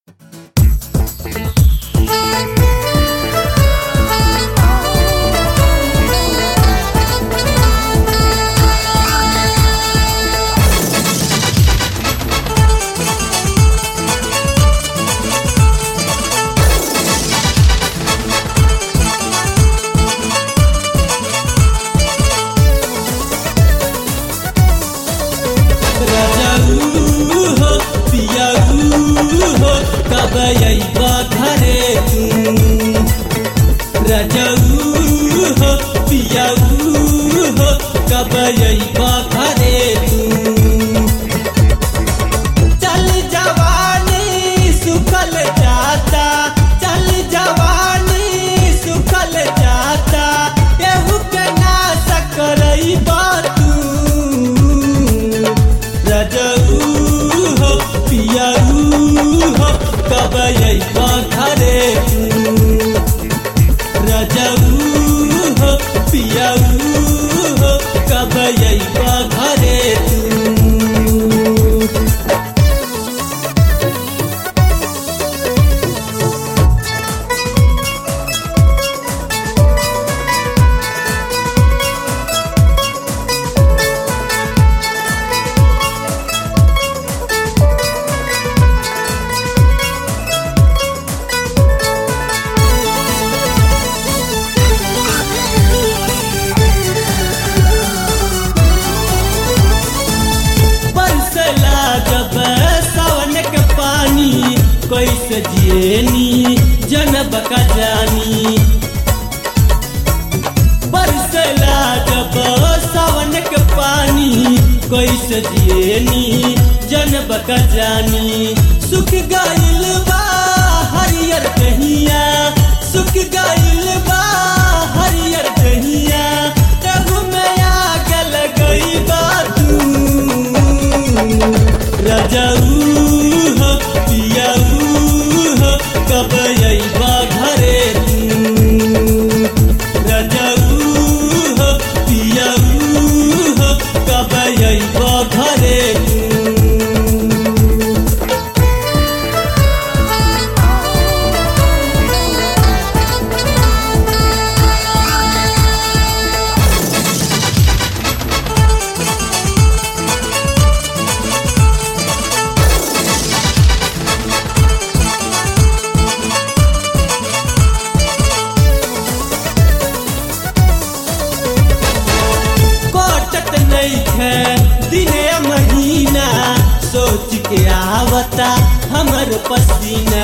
अइबा घरे तू रजऊ हो पियऊ हो कब अइबा घरे तू चल जवानी सुखल जाता चल जवानी सुखल जाता केहू के ना सकरइबा तू रजऊ हो पियऊ हो कब अइबा घरे तू रजऊ हो पियऊ हो कब अइबा घरे तू कैसे जियनी जनब का जानी बरसला जब सावन के पानी कैसे जियनी जनब का जानी सुख गइल बा हरियर कहिया सुख गइल बा हरियर कहिया तब में आग लगई बा तू रजऊ हो पियऊ कब अइबा घरे तू रजऊ हो पियऊ हो कब अइबा घरे तू दिने महीना सोच के आवता हमर पसीना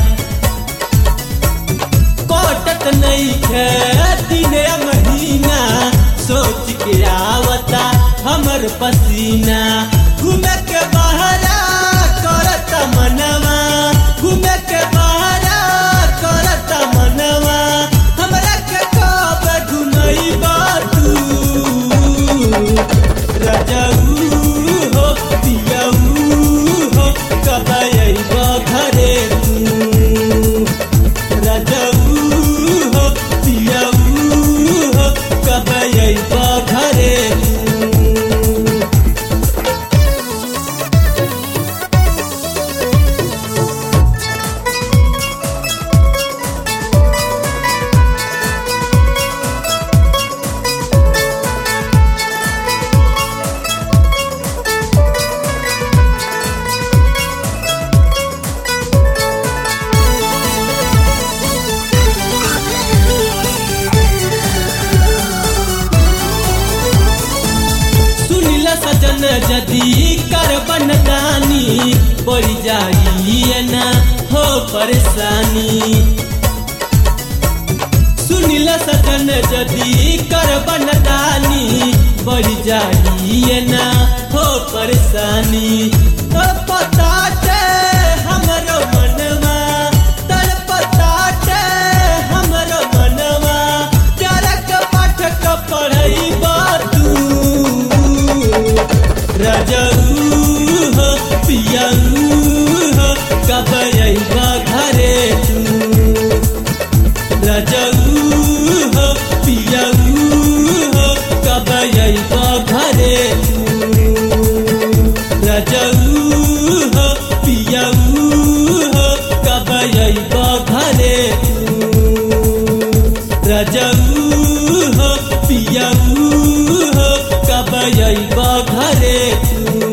कोटत नहीं है दिने महीना सोच के आवता हमर पसीना घूमे के बहरा करत मनवा घूमे के बहरा करत मनवा हमरा के कब घुमइबा तू रजऊ हो पियऊ हो कब अइबा घरे तू रजऊ हो पियऊ हो कब अइबा घरे तू सजन जदी करबन दानी बढ़ जाइए ना हो परेशानी सुनिल सजन जदी करबन दानी बढ़ जाइए ना हो परेशानी तो पता हमरो मनवा तड़पता हमरो मनवा चरक पाठक पढ़इबा रजऊ हो पियऊ रजऊ हो पियऊ हो कब अइबा घरे तू।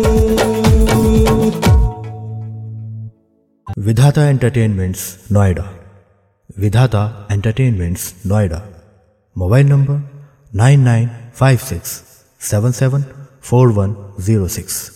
विधाता एंटरटेनमेंट्स नोएडा। विधाता एंटरटेनमेंट्स नोएडा। Mobile number 9956774106।